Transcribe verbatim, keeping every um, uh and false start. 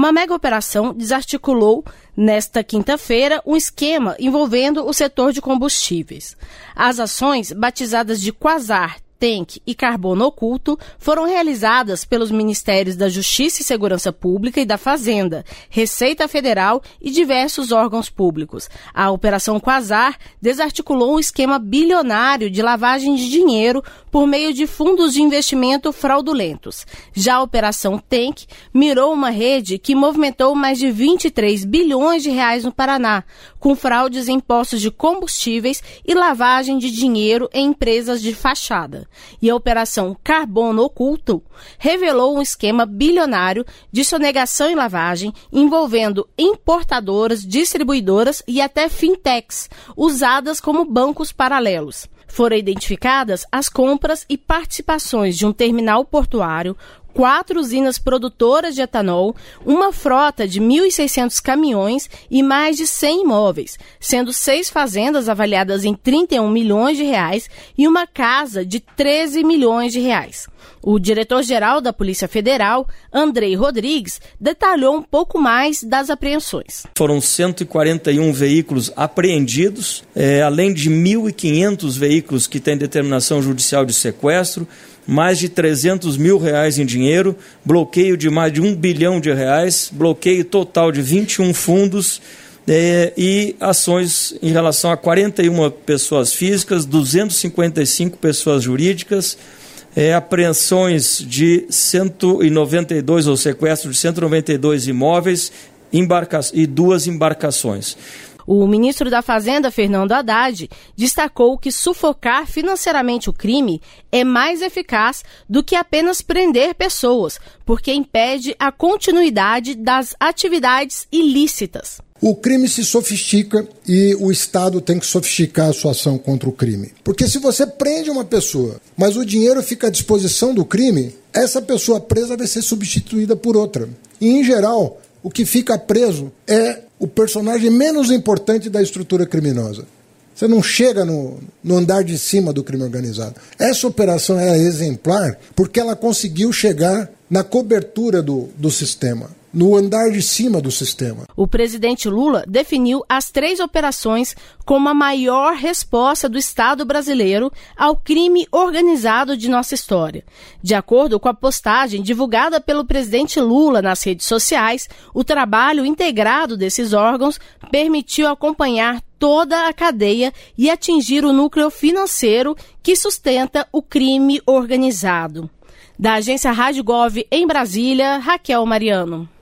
Uma mega operação desarticulou, nesta quinta-feira, um esquema envolvendo o setor de combustíveis. As ações, batizadas de Quasar, Tank e Carbono Oculto, foram realizadas pelos Ministérios da Justiça e Segurança Pública e da Fazenda, Receita Federal e diversos órgãos públicos. A Operação Quasar desarticulou um esquema bilionário de lavagem de dinheiro por meio de fundos de investimento fraudulentos. Já a Operação Tank mirou uma rede que movimentou mais de vinte e três bilhões de reais no Paraná, com fraudes em postos de combustíveis e lavagem de dinheiro em empresas de fachada. E a Operação Carbono Oculto revelou um esquema bilionário de sonegação e lavagem envolvendo importadoras, distribuidoras e até fintechs, usadas como bancos paralelos. Foram identificadas as compras e participações de um terminal portuário, quatro usinas produtoras de etanol, uma frota de mil e seiscentos caminhões e mais de cem imóveis, sendo seis fazendas avaliadas em trinta e um milhões de reais e uma casa de treze milhões de reais. O diretor-geral da Polícia Federal, Andrei Rodrigues, detalhou um pouco mais das apreensões. Foram cento e quarenta e um veículos apreendidos, é, além de mil e quinhentos veículos que têm determinação judicial de sequestro, mais de trezentos mil reais em dinheiro, bloqueio de mais de um bilhão de reais, bloqueio total de vinte e um fundos é, e ações em relação a quarenta e uma pessoas físicas, duzentas e cinquenta e cinco pessoas jurídicas, é, apreensões de cento e noventa e dois, ou sequestro de cento e noventa e dois imóveis embarca- e duas embarcações. O ministro da Fazenda, Fernando Haddad, destacou que sufocar financeiramente o crime é mais eficaz do que apenas prender pessoas, porque impede a continuidade das atividades ilícitas. O crime se sofistica e o Estado tem que sofisticar a sua ação contra o crime. Porque se você prende uma pessoa, mas o dinheiro fica à disposição do crime, essa pessoa presa vai ser substituída por outra. E, em geral, o que fica preso é o personagem menos importante da estrutura criminosa. Você não chega no, no andar de cima do crime organizado. Essa operação é exemplar porque ela conseguiu chegar na cobertura do, do sistema, no andar de cima do sistema. O presidente Lula definiu as três operações como a maior resposta do Estado brasileiro ao crime organizado de nossa história. De acordo com a postagem divulgada pelo presidente Lula nas redes sociais, o trabalho integrado desses órgãos permitiu acompanhar toda a cadeia e atingir o núcleo financeiro que sustenta o crime organizado. Da agência Rádio Gov em Brasília, Raquel Mariano.